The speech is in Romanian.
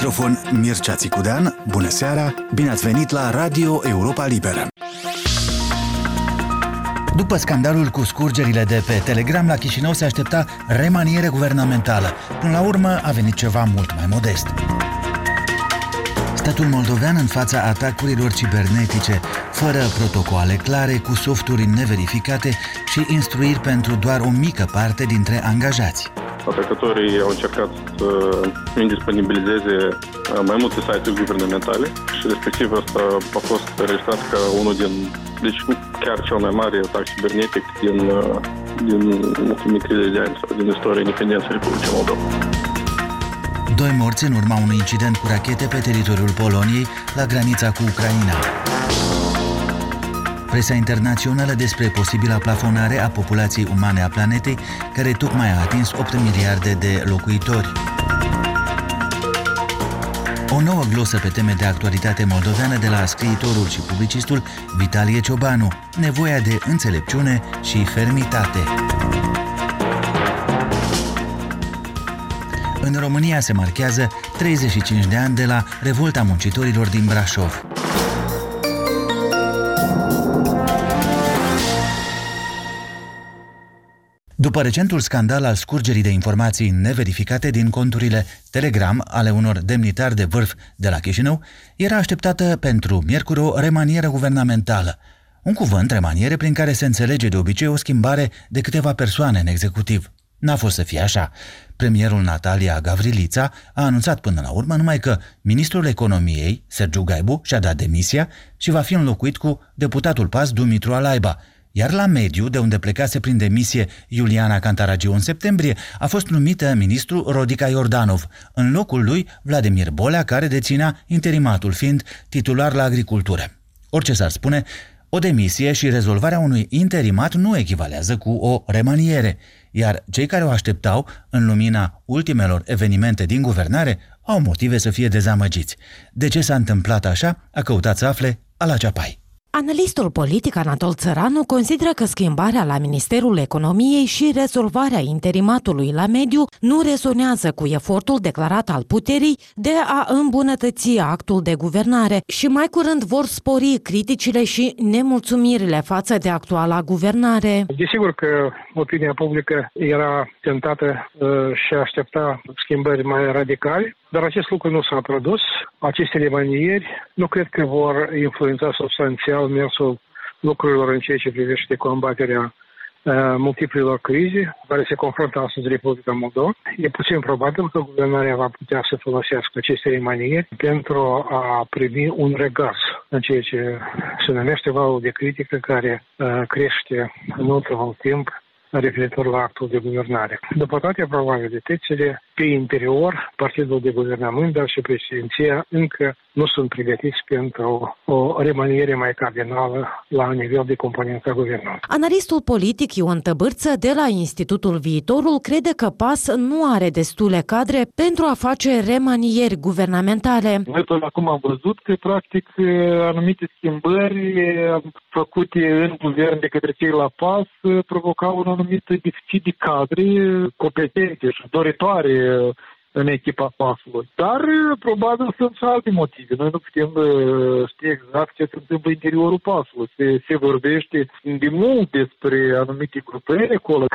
microfon Mircea Țicudean. Bună seara, bine ați venit la Radio Europa Liberă. După scandalul cu scurgerile de pe Telegram, la Chișinău se aștepta remaniere guvernamentală. Până la urmă a venit ceva mult mai modest. Statul moldovean în fața atacurilor cibernetice, fără protocoale clare, cu softuri neverificate și instruiri pentru doar o mică parte dintre angajați. Atacatorii au încercat să indisponibilizeze mai multe site-uri guvernamentale și respectiv asta a fost înregistrat ca unul deci chiar cel mai mare atac cibernetic din ultimii 30 de ani sau din istoria independenței Republicii Moldova. 2 morți în urma unui incident cu rachete pe teritoriul Poloniei, la granița cu Ucraina. Presa internațională despre posibila plafonare a populației umane a planetei, care tocmai a atins 8 miliarde de locuitori. O nouă glosă pe teme de actualitate moldoveană de la scriitorul și publicistul Vitalie Ciobanu, nevoia de înțelepciune și fermitate. În România se marchează 35 de ani de la revolta muncitorilor din Brașov. După recentul scandal al scurgerii de informații neverificate din conturile Telegram ale unor demnitari de vârf de la Chișinău, era așteptată pentru miercuri o remanieră guvernamentală. Un cuvânt, remaniere, prin care se înțelege de obicei o schimbare de câteva persoane în executiv. N-a fost să fie așa. Premierul Natalia Gavrilița a anunțat până la urmă numai că ministrul economiei, Sergiu Gaibu, și-a dat demisia și va fi înlocuit cu deputatul PAS Dumitru Alaiba. Iar la mediu, de unde plecase prin demisie Iuliana Cantaragiu în septembrie, a fost numită ministru Rodica Iordanov, în locul lui Vladimir Bolea, care deținea interimatul, fiind titular la agricultură. Orice s-ar spune, o demisie și rezolvarea unui interimat nu echivalează cu o remaniere, iar cei care o așteptau, în lumina ultimelor evenimente din guvernare, au motive să fie dezamăgiți. De ce s-a întâmplat așa, a căutat să afle Ala Ceapai. Analistul politic Anatol Țăranu consideră că schimbarea la Ministerul Economiei și rezolvarea interimatului la mediu nu rezonează cu efortul declarat al puterii de a îmbunătăți actul de guvernare și mai curând vor spori criticile și nemulțumirile față de actuala guvernare. Desigur că opinia publică era tentată și aștepta schimbări mai radicale, dar acest lucru nu s-a produs. Aceste remanieri nu cred că vor influența substanțial mersul lucrurilor în ceea ce privește combaterea multiplelor crize care se confruntă astăzi Republica Moldova. E puțin probabil că guvernarea va putea să folosească aceste remanieri pentru a primi un regaz în ceea ce se numește valul de critică care crește în ultimul timp referitor la actul de guvernare. După toate probabilitățile, pe interior, partidul de guvernământ, dar și președinția încă nu sunt pregătiți pentru o remaniere mai cardinală la nivel de componența guvernului. Analistul politic Ion Tăbârță de la Institutul Viitorul crede că PAS nu are destule cadre pentru a face remanieri guvernamentale. Noi până acum am văzut că, practic, anumite schimbări făcute în guvern de către cei la PAS provocau un anumit deficit de cadre competente și doritoare în echipa PAS-ului. Dar probabil sunt și alte motive. Noi nu putem ști exact ce se întâmplă în interiorul PAS-ului. Se vorbește de mult despre anumite grupări acolo